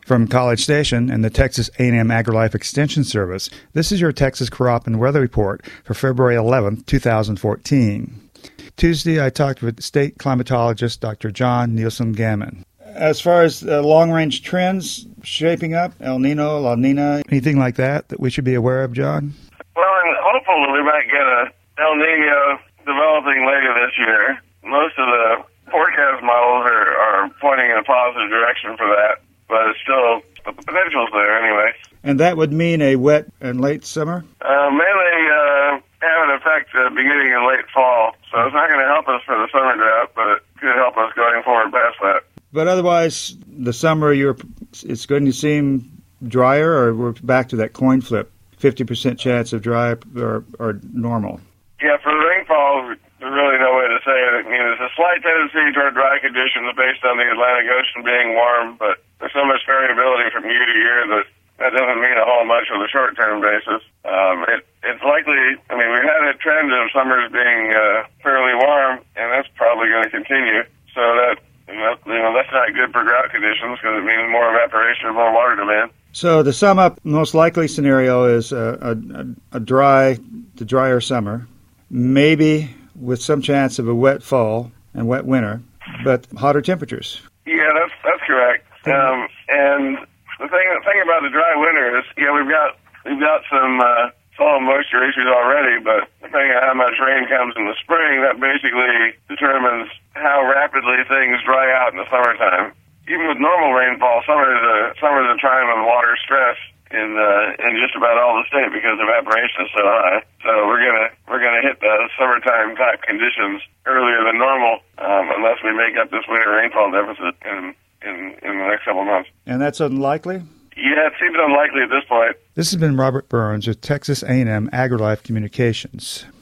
From College Station and the Texas A&M AgriLife Extension Service, this is your Texas Crop and Weather Report for February 11th, 2014. Tuesday, I talked with state climatologist Dr. John Nielsen Gammon. As far as long-range trends shaping up, El Nino, La Nina, anything like that we should be aware of, John? Well, I'm hopeful that we might get a El Nino developing later this year. Most of the forecast models are pointing in a positive direction for that, but it's still, the potential's there anyway. And that would mean a wet and late summer? Mainly have an effect beginning in late fall, so it's not going to help us for the summer drought, but it could help us going forward past that. But otherwise, the summer, it's going to seem drier, or we're back to that coin flip, 50% chance of dry or normal? Yeah, for the rainfall, there's really no way to say it. I mean, there's a slight tendency toward dry conditions based on the Atlantic Ocean being warm, but there's so much variability from year to year that doesn't mean a whole much on the short-term basis. It's likely, I mean, we've had a trend of summers being fairly warm, and that's probably going to continue. So that's not good for drought conditions because it means more evaporation and more water demand. So to sum up, most likely scenario is a drier summer, maybe with some chance of a wet fall and wet winter, but hotter temperatures. Yeah, that's correct. And the thing about the dry winter is, we've got some soil moisture issues already, but depending on how much rain comes in the spring, that basically determines how rapidly things dry out in the summertime. Even with normal rainfall, summer is a time of water stress in just about all the state because evaporation is so high. So we're gonna hit the summertime type conditions earlier than normal unless we make up this winter rainfall deficit in the next couple of months. And that's unlikely? Yeah, it seems unlikely at this point. This has been Robert Burns with Texas A&M AgriLife Communications.